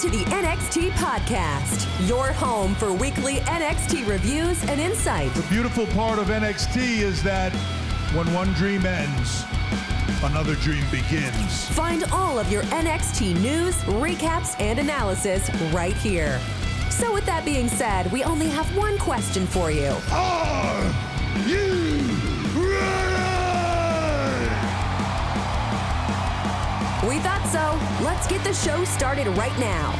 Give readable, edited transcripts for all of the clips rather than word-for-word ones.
to the NXT Podcast, your home for weekly NXT reviews and insight. The beautiful part of NXT is that when one dream ends, another dream begins. Find all of your NXT news, recaps, and analysis right here. So with that being said, we only have one question for you. Are you ready? We thought so. Let's get the show started right now.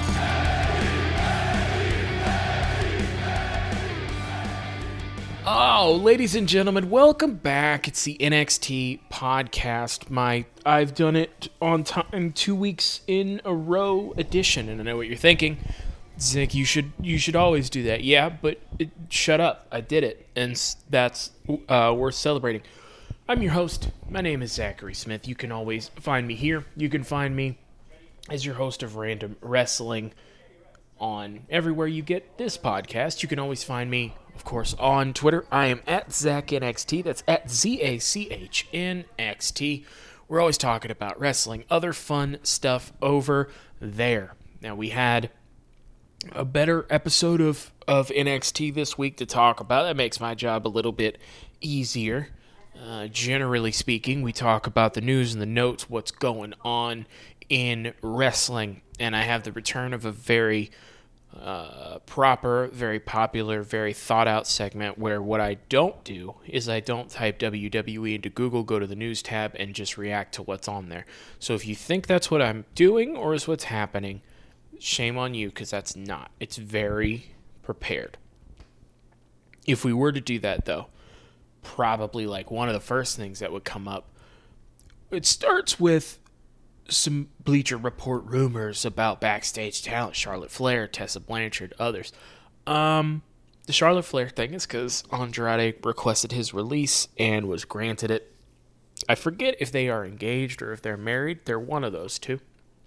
Oh, ladies and gentlemen, welcome back. It's the NXT Podcast, I've done it on time 2 weeks in a row edition, and I know what you're thinking. Zick, you should always do that. Yeah, but shut up. I did it, and that's worth celebrating. I'm your host. My name is Zachary Smith. You can always find me here. You can find me as your host of Random Wrestling on everywhere you get this podcast. You can always find me, of course, on Twitter. I am at ZachNXT. That's at ZACHNXT. We're always talking about wrestling, other fun stuff over there. Now, we had a better episode of NXT this week to talk about. That makes my job a little bit easier. Generally speaking, we talk about the news and the notes, what's going on in wrestling, and I have the return of a very proper, very popular, very thought-out segment where what I don't do is I don't type WWE into Google, go to the news tab, and just react to what's on there. So if you think that's what I'm doing or is what's happening, shame on you, because that's not. It's very prepared. If we were to do that, though, probably like one of the first things that would come up, it starts with some Bleacher Report rumors about backstage talent, Charlotte Flair, Tessa Blanchard, others. The Charlotte Flair thing is because Andrade requested his release and was granted it. I forget if they are engaged or if they're married. They're one of those two.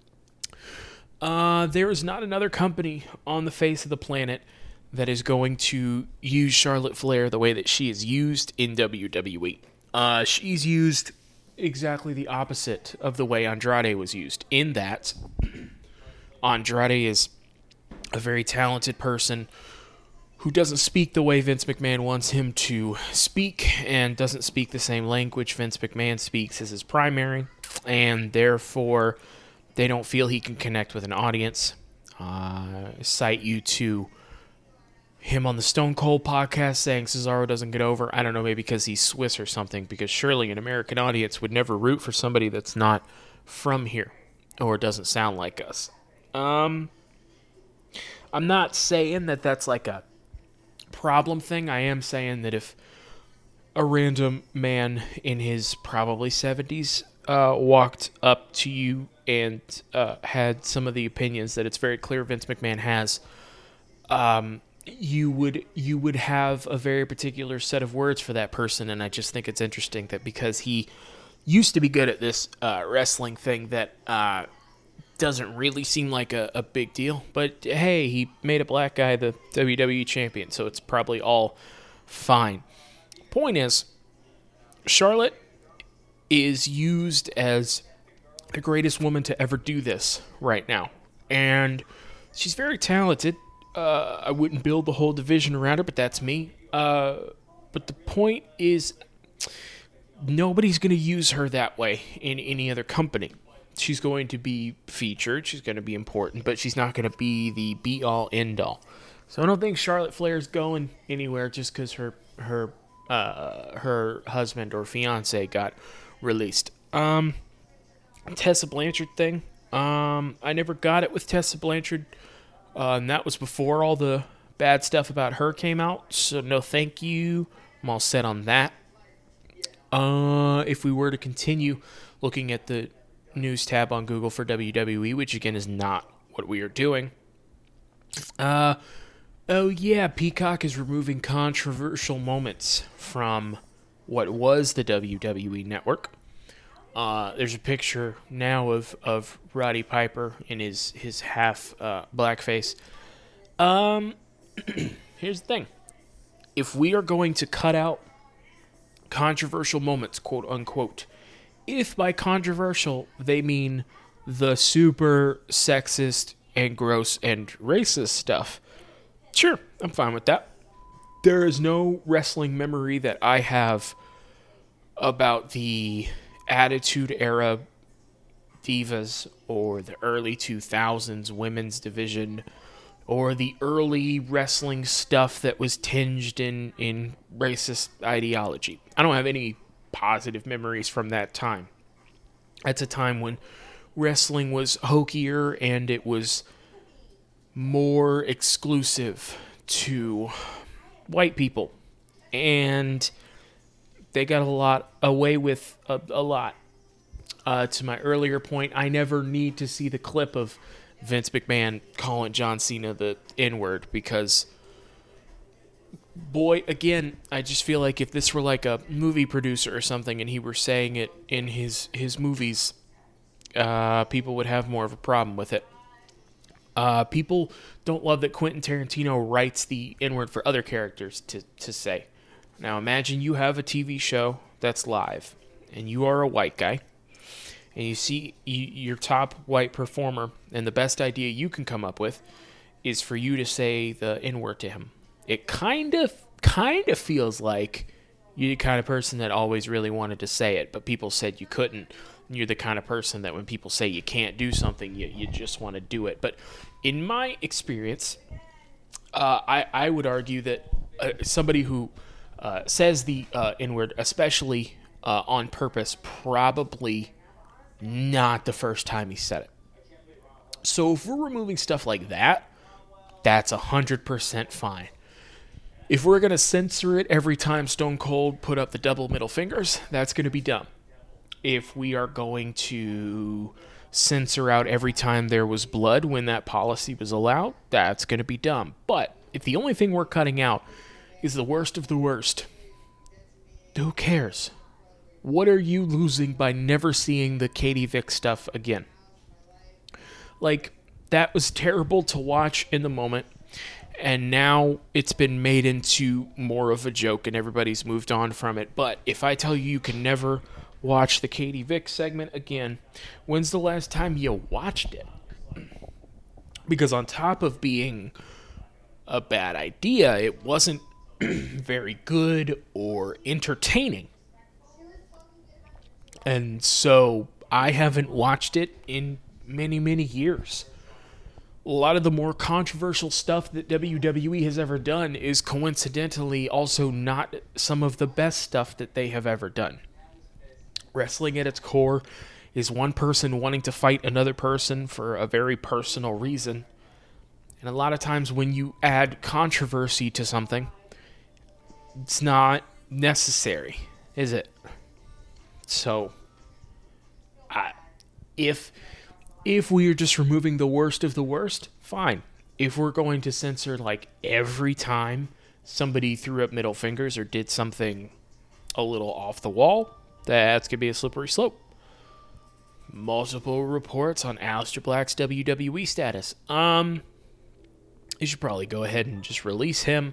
There is not another company on the face of the planet that is going to use Charlotte Flair the way that she is used in WWE. She's used exactly the opposite of the way Andrade was used, in that Andrade is a very talented person who doesn't speak the way Vince McMahon wants him to speak and doesn't speak the same language Vince McMahon speaks as his primary, and therefore they don't feel he can connect with an audience. Cite you to him on the Stone Cold podcast saying Cesaro doesn't get over. I don't know, maybe because he's Swiss or something, because surely an American audience would never root for somebody that's not from here or doesn't sound like us. I'm not saying that that's like a problem thing. I am saying that if a random man in his probably 70s walked up to you and had some of the opinions that it's very clear Vince McMahon has, you would have a very particular set of words for that person, and I just think it's interesting that because he used to be good at this wrestling thing that doesn't really seem like a big deal, but hey, he made a black guy the WWE champion, so it's probably all fine. Point is, Charlotte is used as the greatest woman to ever do this right now, and she's very talented. I wouldn't build the whole division around her, but that's me. But the point is, nobody's going to use her that way in any other company. She's going to be featured, she's going to be important, but she's not going to be the be-all, end-all. So I don't think Charlotte Flair's going anywhere just because her husband or fiance got released. Tessa Blanchard thing. I never got it with Tessa Blanchard. And that was before all the bad stuff about her came out, so no thank you. I'm all set on that. If we were to continue looking at the news tab on Google for WWE, which again is not what we are doing. Oh yeah, Peacock is removing controversial moments from what was the WWE network. There's a picture now of Roddy Piper in his half blackface. Here's the thing. If we are going to cut out controversial moments, quote unquote, if by controversial they mean the super sexist, and gross and racist stuff, sure, I'm fine with that. There is no wrestling memory that I have about the Attitude Era Divas or the early 2000s women's division or the early wrestling stuff that was tinged in racist ideology. I don't have any positive memories from that time. That's a time when wrestling was hokier and it was more exclusive to white people. And they got away with a lot. To my earlier point, I never need to see the clip of Vince McMahon calling John Cena the N-word because, boy, again, I just feel like if this were like a movie producer or something and he were saying it in his movies, people would have more of a problem with it. People don't love that Quentin Tarantino writes the N-word for other characters to say. Now imagine you have a TV show that's live and you are a white guy. And you see your top white performer, and the best idea you can come up with is for you to say the N-word to him. It kind of feels like you're the kind of person that always really wanted to say it, but people said you couldn't. You're the kind of person that when people say you can't do something, you just want to do it. But in my experience, I would argue that somebody who says the N-word, especially on purpose, probably not the first time he said it. So if we're removing stuff like that, that's 100% fine. If we're going to censor it every time Stone Cold put up the double middle fingers, that's going to be dumb. If we are going to censor out every time there was blood when that policy was allowed, that's going to be dumb. But if the only thing we're cutting out is the worst of the worst, who cares? What are you losing by never seeing the Katie Vick stuff again? Like, that was terrible to watch in the moment, and now it's been made into more of a joke and everybody's moved on from it. But if I tell you can never watch the Katie Vick segment again, when's the last time you watched it? Because on top of being a bad idea, it wasn't very good or entertaining. And so I haven't watched it in many, many years. A lot of the more controversial stuff that WWE has ever done is coincidentally also not some of the best stuff that they have ever done. Wrestling at its core is one person wanting to fight another person for a very personal reason. And a lot of times when you add controversy to something, it's not necessary, is it? So, if we are just removing the worst of the worst, fine. If we're going to censor like every time somebody threw up middle fingers or did something a little off the wall, that's going to be a slippery slope. Multiple reports on Aleister Black's WWE status. You should probably go ahead and just release him.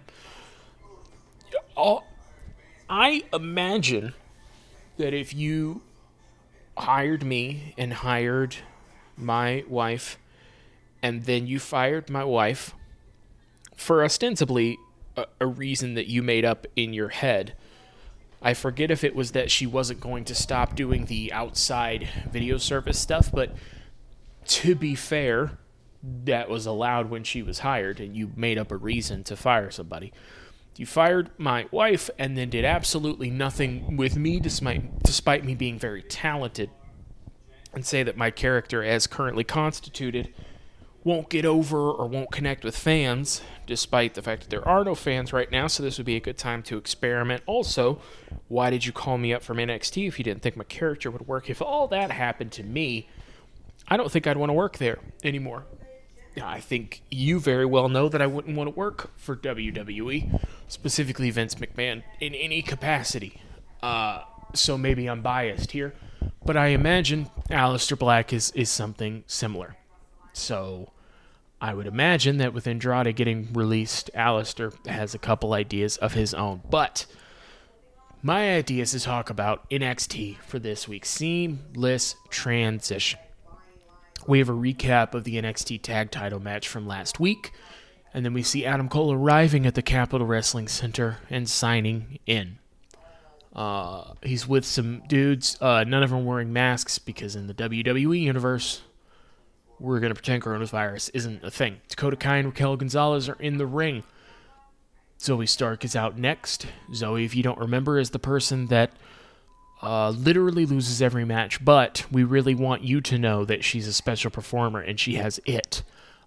I imagine that if you hired me and hired my wife, and then you fired my wife for ostensibly a reason that you made up in your head. I forget if it was that she wasn't going to stop doing the outside video service stuff, but to be fair, that was allowed when she was hired, and you made up a reason to fire somebody. You fired my wife and then did absolutely nothing with me, despite me being very talented, and say that my character, as currently constituted, won't get over or won't connect with fans, despite the fact that there are no fans right now, so this would be a good time to experiment. Also, why did you call me up from NXT if you didn't think my character would work? If all that happened to me, I don't think I'd want to work there anymore. I think you very well know that I wouldn't want to work for WWE, specifically Vince McMahon, in any capacity. So maybe I'm biased here, but I imagine Aleister Black is something similar. So I would imagine that with Andrade getting released, Aleister has a couple ideas of his own. But my idea is to talk about NXT for this week. Seamless transition. We have a recap of the NXT Tag Title match from last week, and then we see Adam Cole arriving at the Capitol Wrestling Center and signing in. He's with some dudes, none of them wearing masks, because in the WWE universe, we're going to pretend coronavirus isn't a thing. Dakota Kai and Raquel Gonzalez are in the ring. Zoe Stark is out next. Zoe, if you don't remember, is the person that literally loses every match, but we really want you to know that she's a special performer and she has it.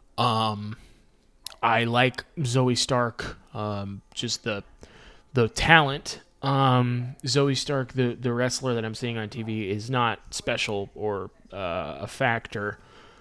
I like Zoe Stark, just the talent. Zoe Stark, the wrestler that I'm seeing on TV, is not special or a factor.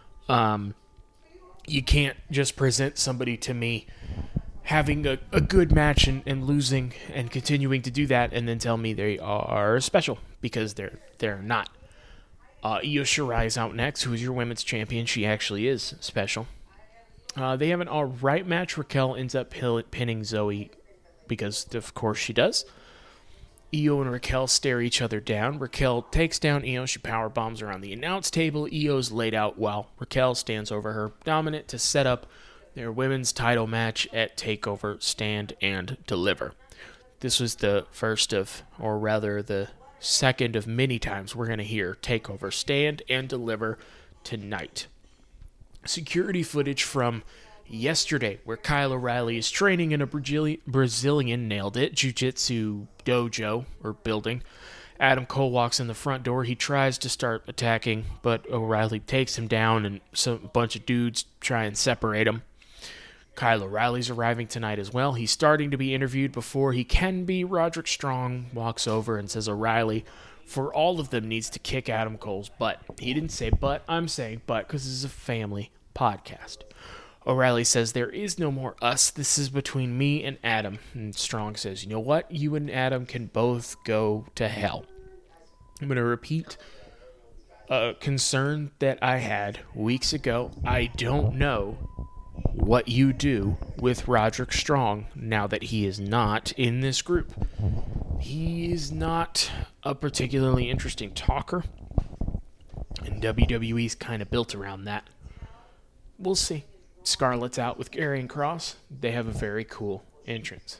You can't just present somebody to me having a good match and losing and continuing to do that and then tell me they are special, because they're not. Io Shirai is out next, who is your women's champion. She actually is special. They have an alright match. Raquel ends up pinning Zoe because, of course, she does. Io and Raquel stare each other down. Raquel takes down Io. She power bombs her on the announce table. Io's laid out while Raquel stands over her, dominant, to set up their women's title match at TakeOver Stand and Deliver. This was the first of, or rather the second of many times we're going to hear TakeOver Stand and Deliver tonight. Security footage from yesterday, where Kyle O'Reilly is training in a Brazilian, nailed it, jiu-jitsu dojo, or building. Adam Cole walks in the front door. He tries to start attacking, but O'Reilly takes him down, and a bunch of dudes try and separate him. Kyle O'Reilly's arriving tonight as well. He's starting to be interviewed before he can be. Roderick Strong walks over and says O'Reilly, for all of them, needs to kick Adam Cole's butt. He didn't say butt. I'm saying butt because this is a family podcast. O'Reilly says, there is no more us. This is between me and Adam. And Strong says, you know what? You and Adam can both go to hell. I'm going to repeat a concern that I had weeks ago. I don't know what you do with Roderick Strong now that he is not in this group. He is not a particularly interesting talker, and WWE's kind of built around that. We'll see. Scarlett's out with Karrion Kross. They have a very cool entrance.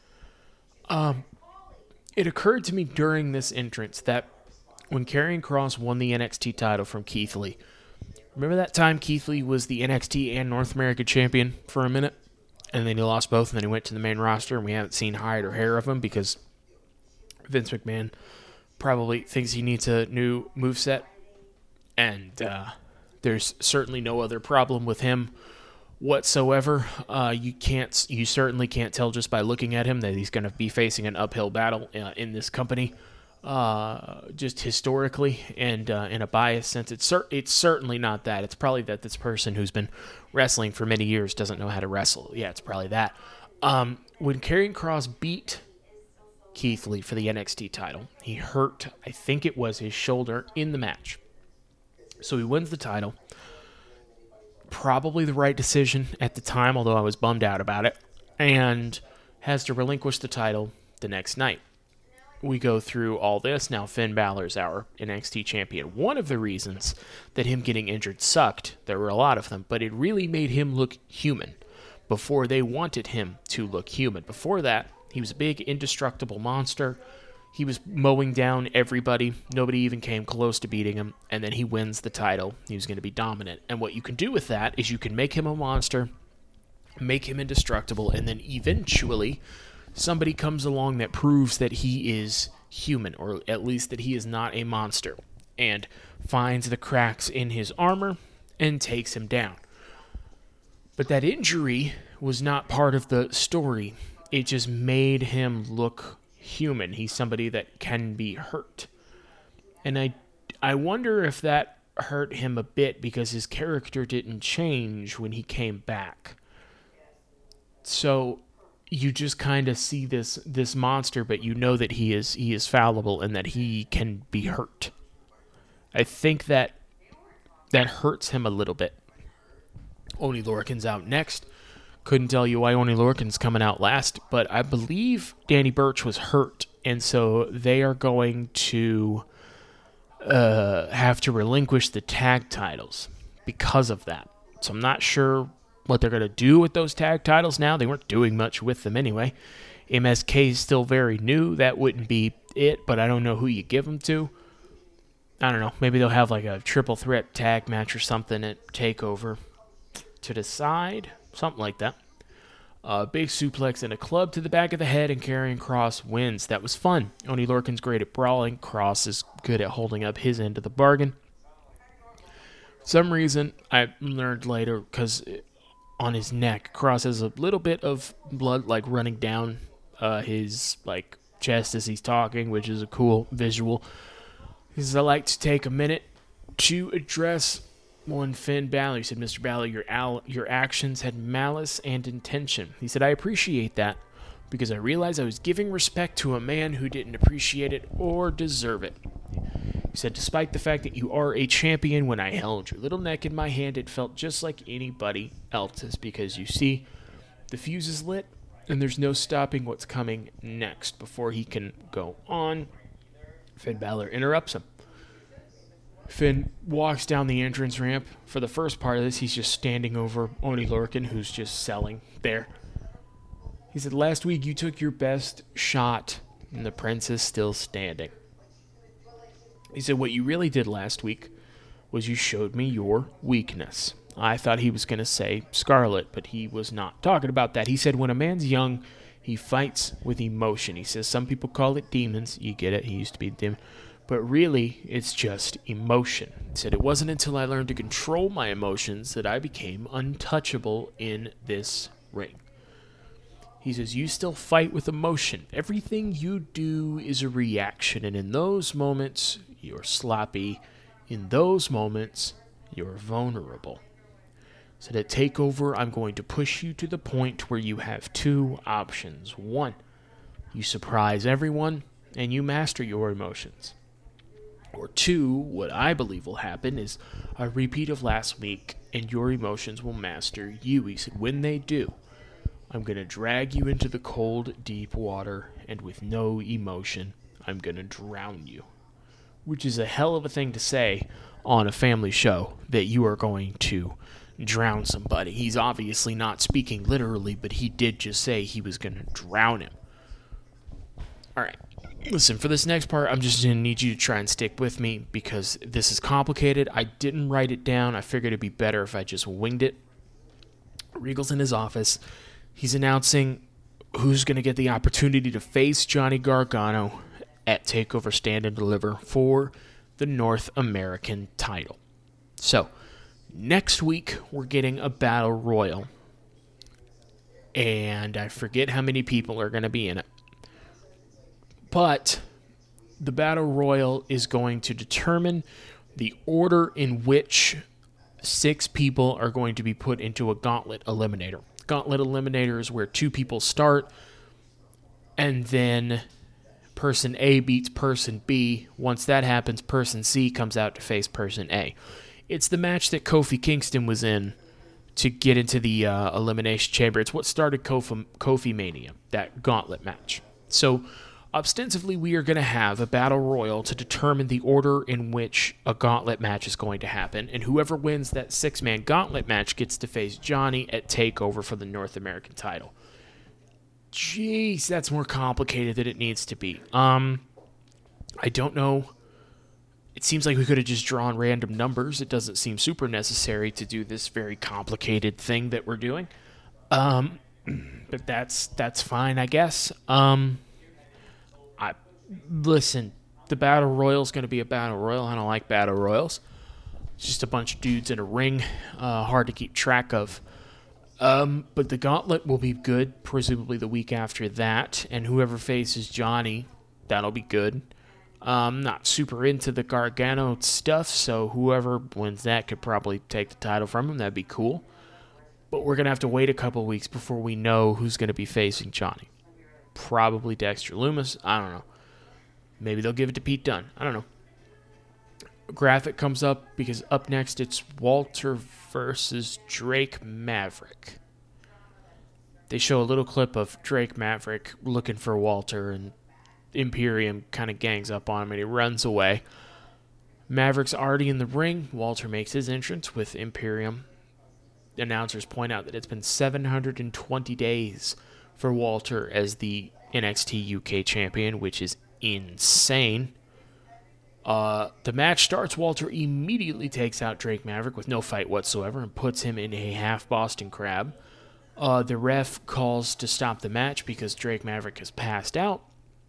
It occurred to me during this entrance that when Karrion Kross won the NXT title from Keith Lee, remember that time Keith Lee was the NXT and North America champion for a minute? And then he lost both, and then he went to the main roster, and we haven't seen hide or hair of him because Vince McMahon probably thinks he needs a new moveset. And there's certainly no other problem with him whatsoever. You certainly can't tell just by looking at him that he's going to be facing an uphill battle in this company. Just historically and in a biased sense, it's certainly not that. It's probably that this person who's been wrestling for many years doesn't know how to wrestle. Yeah, it's probably that. When Karrion Kross beat Keith Lee for the NXT title, he hurt, I think it was his shoulder in the match. So he wins the title. Probably the right decision at the time, although I was bummed out about it, and has to relinquish the title the next night. We go through all this. Now Finn Balor's our NXT champion. One of the reasons that him getting injured sucked, there were a lot of them, but it really made him look human before they wanted him to look human. Before that, he was a big, indestructible monster. He was mowing down everybody. Nobody even came close to beating him. And then he wins the title. He was going to be dominant. And what you can do with that is you can make him a monster, make him indestructible, and then eventually somebody comes along that proves that he is human, or at least that he is not a monster, and finds the cracks in his armor and takes him down. But that injury was not part of the story. It just made him look human. He's somebody that can be hurt. And I wonder if that hurt him a bit because his character didn't change when he came back. So you just kind of see this monster, but you know that he is fallible and that he can be hurt. I think that hurts him a little bit. Oney Lorcan's out next. Couldn't tell you why Oney Lorcan's coming out last, but I believe Danny Burch was hurt, and so they are going to have to relinquish the tag titles. because of that. So I'm not sure what they're going to do with those tag titles now. They weren't doing much with them anyway. MSK is still very new. That wouldn't be it, but I don't know who you give them to. I don't know. Maybe they'll have like a triple threat tag match or something at TakeOver to decide. Something like that. Big suplex and a club to the back of the head, and Karrion Kross wins. That was fun. Oney Lorcan's great at brawling. Kross is good at holding up his end of the bargain. For some reason, I learned later, because on his neck, Kross has a little bit of blood like running down his like chest as he's talking, which is a cool visual. He says, I like to take a minute to address one Finn Balor. He said, Mr. Balor, your actions had malice and intention. He said, I appreciate that because I realized I was giving respect to a man who didn't appreciate it or deserve it. He said, despite the fact that you are a champion, when I held your little neck in my hand, it felt just like anybody else's, because you see, the fuse is lit and there's no stopping what's coming next. Before he can go on, Finn Balor interrupts him. Finn walks down the entrance ramp. For the first part of this, he's just standing over Oney Lorcan, who's just selling there. He said, last week you took your best shot, and the prince is still standing. He said, what you really did last week was you showed me your weakness. I thought he was going to say Scarlet, but he was not talking about that. He said, when a man's young, he fights with emotion. He says, some people call it demons. You get it. He used to be a demon. But really, it's just emotion. He said, it wasn't until I learned to control my emotions that I became untouchable in this ring. He says, you still fight with emotion. Everything you do is a reaction. And in those moments, you're sloppy. In those moments, you're vulnerable. He said, at TakeOver, I'm going to push you to the point where you have two options. One, you surprise everyone and you master your emotions. Or two, what I believe will happen is a repeat of last week and your emotions will master you. He said, when they do, I'm going to drag you into the cold, deep water, and with no emotion, I'm going to drown you. Which is a hell of a thing to say on a family show, that you are going to drown somebody. He's obviously not speaking literally, but he did just say he was going to drown him. Alright, listen, for this next part, I'm just going to need you to try and stick with me, because this is complicated. I didn't write it down. I figured it'd be better if I just winged it. Regal's in his office. He's announcing who's going to get the opportunity to face Johnny Gargano at TakeOver Stand and Deliver for the North American title. So, next week, we're getting a Battle Royal. And I forget how many people are going to be in it. But the Battle Royal is going to determine the order in which 6 people are going to be put into a Gauntlet Eliminator. Gauntlet Eliminator is where 2 people start, and then person A beats person B. Once that happens, person C comes out to face person A. It's the match that Kofi Kingston was in to get into the Elimination Chamber. It's what started Kofi Mania, that Gauntlet match. So, ostensibly, we are going to have a Battle Royal to determine the order in which a Gauntlet match is going to happen, and whoever wins that 6-man Gauntlet match gets to face Johnny at TakeOver for the North American title. Jeez, that's more complicated than it needs to be. I don't know. It seems like we could have just drawn random numbers. It doesn't seem super necessary to do this very complicated thing that we're doing. But that's fine, I guess. Listen, the Battle Royal is going to be a Battle Royal. I don't like Battle Royals. It's just a bunch of dudes in a ring. Hard to keep track of. But the Gauntlet will be good, presumably the week after that. And whoever faces Johnny, that'll be good. I'm not super into the Gargano stuff, so whoever wins that could probably take the title from him. That'd be cool. But we're going to have to wait a couple weeks before we know who's going to be facing Johnny. Probably Dexter Lumis. I don't know. Maybe they'll give it to Pete Dunne. I don't know. Graphic comes up because up next it's Walter versus Drake Maverick. They show a little clip of Drake Maverick looking for Walter, and Imperium kind of gangs up on him and he runs away. Maverick's already in the ring. Walter makes his entrance with Imperium. Announcers point out that it's been 720 days for Walter as the NXT UK champion, which is insane. The match starts. Walter immediately takes out Drake Maverick with no fight whatsoever and puts him in a half Boston Crab. The ref calls to stop the match because Drake Maverick has passed out.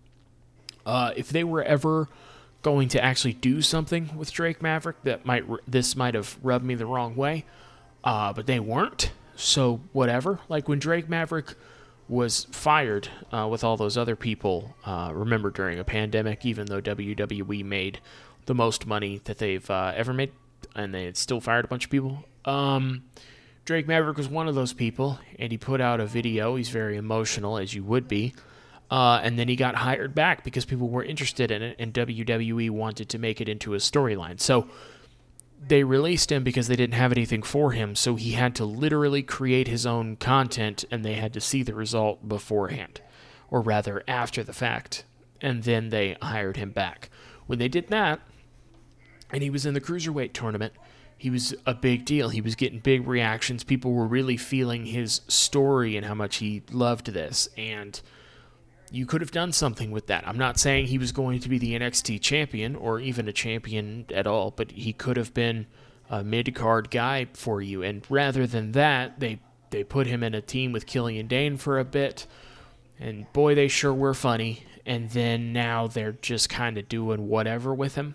If they were ever going to actually do something with Drake Maverick, this might have rubbed me the wrong way, but they weren't. So whatever. Like when Drake Maverick was fired with all those other people, remember during a pandemic, even though WWE made the most money that they've ever made, and they had still fired a bunch of people. Drake Maverick was one of those people, and he put out a video. He's very emotional, as you would be. And then he got hired back because people were interested in it, and WWE wanted to make it into a storyline. So they released him because they didn't have anything for him, so he had to literally create his own content, and they had to see the result beforehand, or rather after the fact, and then they hired him back. When they did that, and he was in the Cruiserweight tournament, he was a big deal. He was getting big reactions. People were really feeling his story and how much he loved this, and you could have done something with that. I'm not saying he was going to be the NXT champion or even a champion at all, but he could have been a mid-card guy for you. And rather than that, they put him in a team with Killian Dane for a bit, and boy, they sure were funny. And then now they're just kind of doing whatever with him.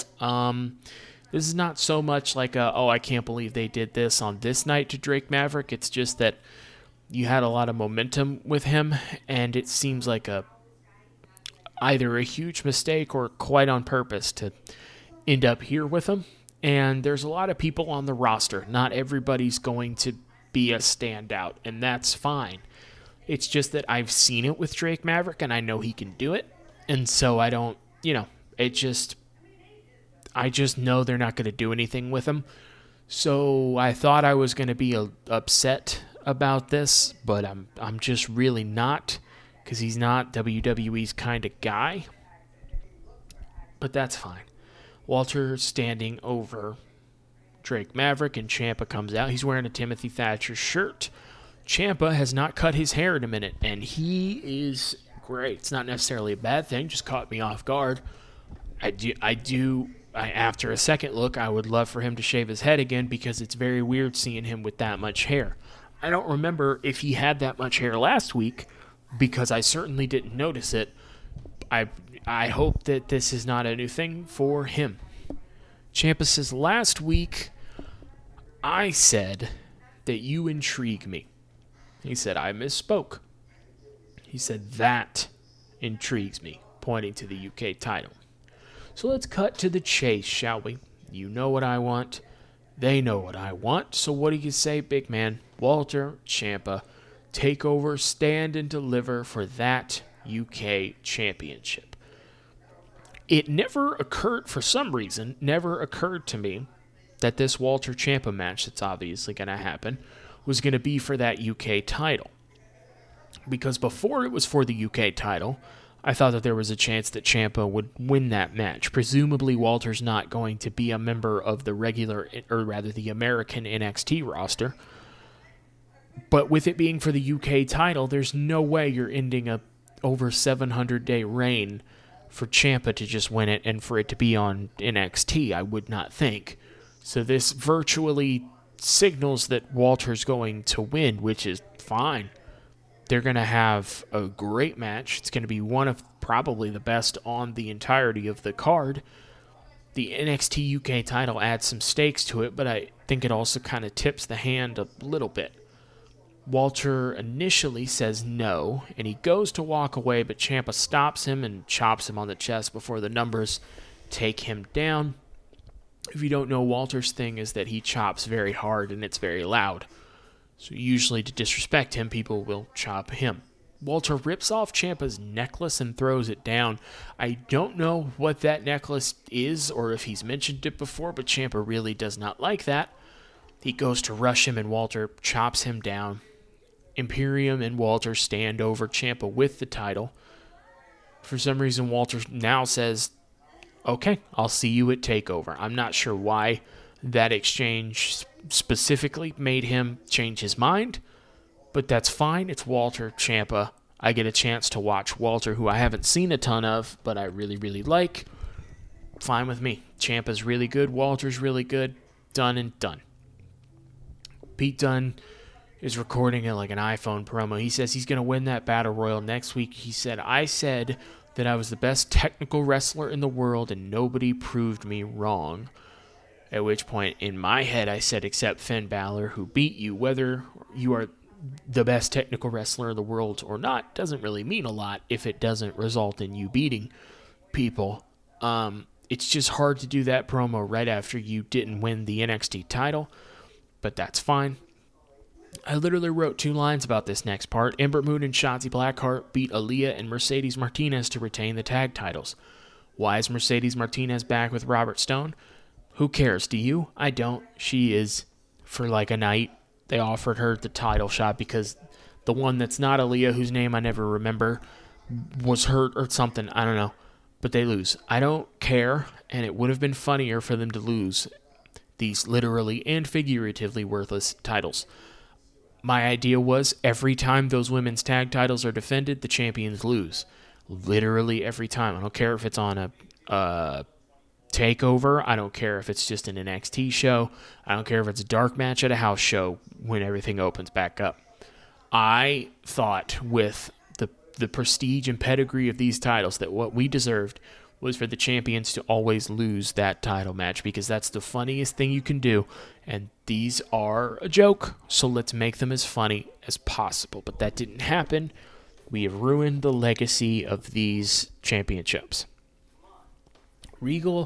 This is not so much like I can't believe they did this on this night to Drake Maverick. It's just that you had a lot of momentum with him, and it seems like either a huge mistake or quite on purpose to end up here with him. And there's a lot of people on the roster. Not everybody's going to be a standout, and that's fine. It's just that I've seen it with Drake Maverick, and I know he can do it. And so I don't, I just know they're not going to do anything with him. So I thought I was going to be upset about this, but I'm just really not, because he's not WWE's kind of guy. But that's fine. Walter standing over Drake Maverick, and Ciampa comes out. He's wearing a Timothy Thatcher shirt. Ciampa has not cut his hair in a minute, and he is great. It's not necessarily a bad thing, just caught me off guard. After a second look, I would love for him to shave his head again, because it's very weird seeing him with that much hair. I don't remember if he had that much hair last week, because I certainly didn't notice it. I hope that this is not a new thing for him. Ciampa says, last week, I said that you intrigue me. He said, I misspoke. He said, that intrigues me, pointing to the UK title. So let's cut to the chase, shall we? You know what I want. They know what I want. So what do you say, big man? Walter Ciampa, take over, stand and deliver for that UK championship. It never occurred, for some reason, to me that this Walter Ciampa match that's obviously going to happen was going to be for that UK title. Because before it was for the UK title, I thought that there was a chance that Ciampa would win that match. Presumably, Walter's not going to be a member of the the American NXT roster. But with it being for the UK title, there's no way you're ending a over 700-day reign for Ciampa to just win it and for it to be on NXT, I would not think. So this virtually signals that Walter's going to win, which is fine. They're going to have a great match. It's going to be one of probably the best on the entirety of the card. The NXT UK title adds some stakes to it, but I think it also kind of tips the hand a little bit. Walter initially says no, and he goes to walk away, but Ciampa stops him and chops him on the chest before the numbers take him down. If you don't know, Walter's thing is that he chops very hard and it's very loud. So usually to disrespect him, people will chop him. Walter rips off Ciampa's necklace and throws it down. I don't know what that necklace is or if he's mentioned it before, but Ciampa really does not like that. He goes to rush him and Walter chops him down. Imperium and Walter stand over Ciampa with the title. For some reason, Walter now says, okay, I'll see you at TakeOver. I'm not sure why that exchange specifically made him change his mind, but that's fine. It's Walter Ciampa. I get a chance to watch Walter, who I haven't seen a ton of, but I really, really like. Fine with me. Ciampa's really good. Walter's really good. Done and done. Pete Dunne is recording it like an iPhone promo. He says he's going to win that Battle Royal next week. He said, I said that I was the best technical wrestler in the world and nobody proved me wrong. At which point, in my head, I said, except Finn Balor, who beat you. Whether you are the best technical wrestler in the world or not doesn't really mean a lot if it doesn't result in you beating people. It's just hard to do that promo right after you didn't win the NXT title, but that's fine. I literally wrote 2 lines about this next part. Ember Moon and Shotzi Blackheart beat Aaliyah and Mercedes Martinez to retain the tag titles. Why is Mercedes Martinez back with Robert Stone? Who cares? Do you? I don't. She is for like a night. They offered her the title shot because the one that's not Aaliyah, whose name I never remember, was hurt or something. I don't know. But they lose. I don't care, and it would have been funnier for them to lose these literally and figuratively worthless titles. My idea was every time those women's tag titles are defended, the champions lose. Literally every time. I don't care if it's on a TakeOver. I don't care if it's just an NXT show. I don't care if it's a dark match at a house show when everything opens back up. I thought with the prestige and pedigree of these titles that what we deserved was for the champions to always lose that title match because that's the funniest thing you can do, and these are a joke, so let's make them as funny as possible. But that didn't happen. We have ruined the legacy of these championships. Regal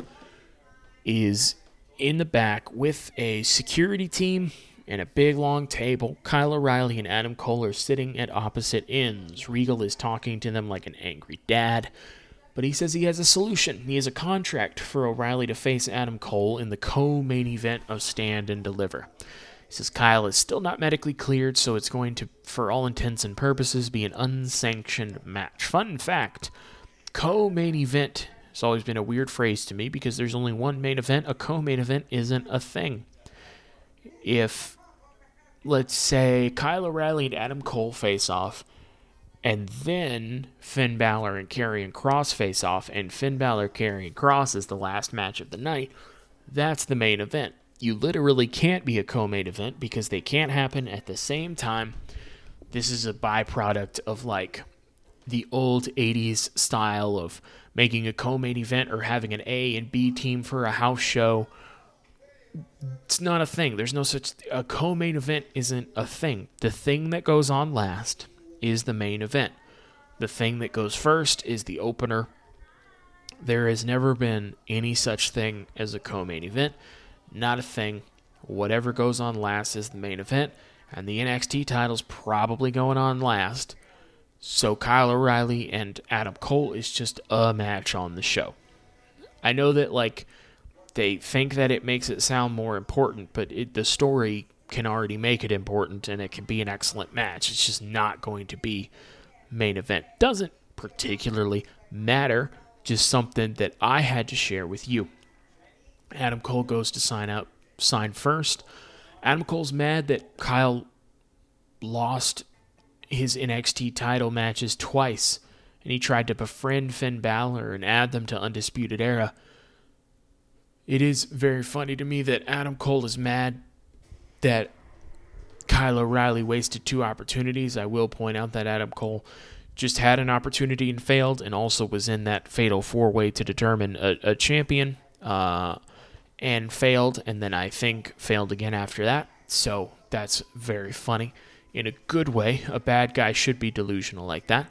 is in the back with a security team and a big long table. Kyle O'Reilly and Adam Cole are sitting at opposite ends. Regal is talking to them like an angry dad, but he says he has a solution. He has a contract for O'Reilly to face Adam Cole in the co-main event of Stand and Deliver. He says Kyle is still not medically cleared, so it's going to, for all intents and purposes, be an unsanctioned match. Fun fact, co-main event has always been a weird phrase to me because there's only one main event. A co-main event isn't a thing. If, let's say, Kyle O'Reilly and Adam Cole face off, and then Finn Balor and Karrion Kross face off, and Finn Balor Karrion Kross is the last match of the night, that's the main event. You literally can't be a co-main event because they can't happen at the same time. This is a byproduct of like the old 80s style of making a co-main event or having an A and B team for a house show. It's not a thing. There's no such... A co-main event isn't a thing. The thing that goes on last is the main event. The thing that goes first is the opener. There has never been any such thing as a co-main event. Not a thing. Whatever goes on last is the main event, and the NXT title's probably going on last. So Kyle O'Reilly and Adam Cole is just a match on the show. I know that, like, they think that it makes it sound more important, but the story can already make it important, and it can be an excellent match. It's just not going to be main event. Doesn't particularly matter, just something that I had to share with you. Adam Cole goes to sign first. Adam Cole's mad that Kyle lost his NXT title matches twice, and he tried to befriend Finn Balor and add them to Undisputed Era. It is very funny to me that Adam Cole is mad that Kyle O'Reilly wasted 2 opportunities. I will point out that Adam Cole just had an opportunity and failed, and also was in that fatal 4-way to determine a champion, and failed, and then I think failed again after that. So that's very funny. In a good way, a bad guy should be delusional like that.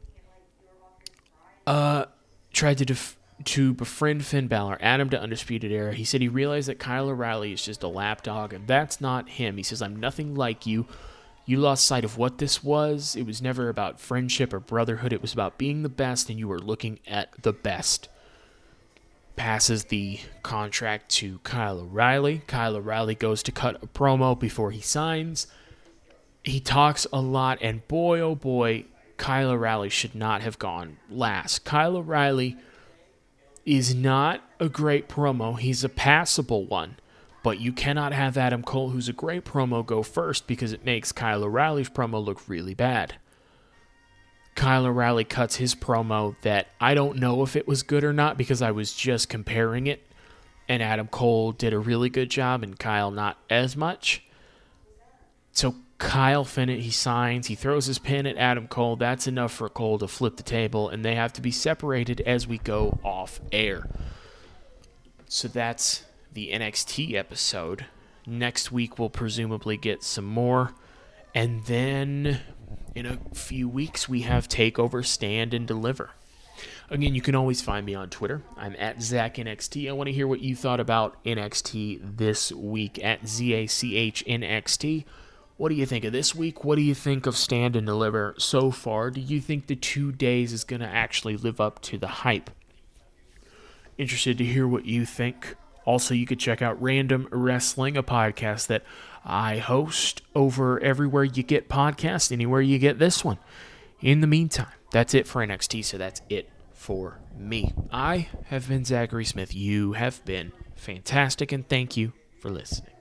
Tried to befriend Finn Balor, add him to Undisputed Era. He said he realized that Kyle O'Reilly is just a lapdog, and that's not him. He says, I'm nothing like you. You lost sight of what this was. It was never about friendship or brotherhood. It was about being the best, and you were looking at the best. Passes the contract to Kyle O'Reilly. Kyle O'Reilly goes to cut a promo before he signs. He talks a lot, and boy, oh boy, Kyle O'Reilly should not have gone last. Kyle O'Reilly is not a great promo. He's a passable one. But you cannot have Adam Cole, who's a great promo, go first because it makes Kyle O'Reilly's promo look really bad. Kyle O'Reilly cuts his promo that I don't know if it was good or not because I was just comparing it. And Adam Cole did a really good job and Kyle not as much. So Kyle he signs, he throws his pin at Adam Cole. That's enough for Cole to flip the table, and they have to be separated as we go off air. So that's the NXT episode. Next week we'll presumably get some more. And then in a few weeks we have TakeOver Stand and Deliver. Again, you can always find me on Twitter. I'm at ZachNXT. I want to hear what you thought about NXT this week at ZACHNXT. What do you think of this week? What do you think of Stand and Deliver so far? Do you think the 2 days is going to actually live up to the hype? Interested to hear what you think. Also, you could check out Random Wrestling, a podcast that I host over everywhere you get podcasts, anywhere you get this one. In the meantime, that's it for NXT, so that's it for me. I have been Zachary Smith. You have been fantastic, and thank you for listening.